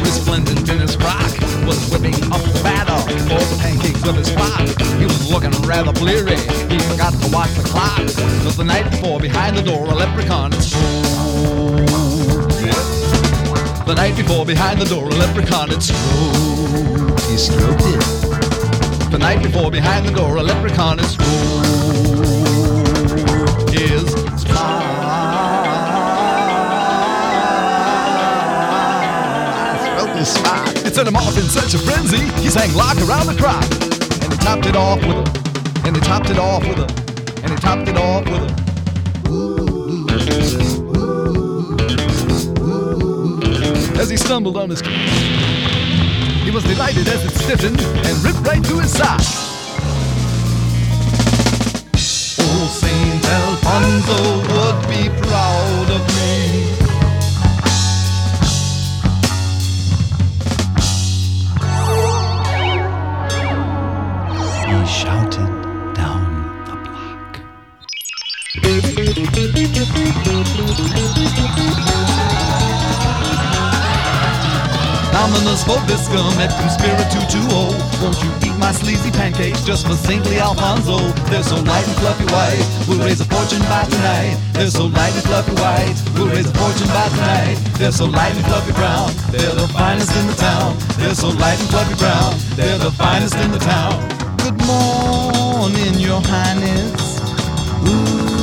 resplendent in his frock, was whipping up the batter for the pancakes with his clock. He was looking rather bleary, he forgot to watch the clock. Cause the night before, behind the door, a leprechaun had strode. The night before, behind the door, a leprechaun had strode. He stroked it. The night before, behind the door, a leprechaun had strode his spine. It set him off in such a frenzy, he sang lock around the clock. And he topped it off with a, and he topped it off with a, and he topped it off with a. As he stumbled on his feet, he was delighted as it stiffened and ripped right through his side. Oh, Saint Alfonso would be proud of me. Shouted down the block. Dominus vobiscum et conspiritu tuo. Won't you eat my sleazy pancakes just for saintly Alfonso? They're so light and fluffy white, we'll raise a fortune by tonight. They're so light and fluffy white, we'll raise a fortune by tonight. They're so light and fluffy brown, they're the finest in the town. They're so light and fluffy brown, they're the finest in the town. Good morning, your highness. Ooh.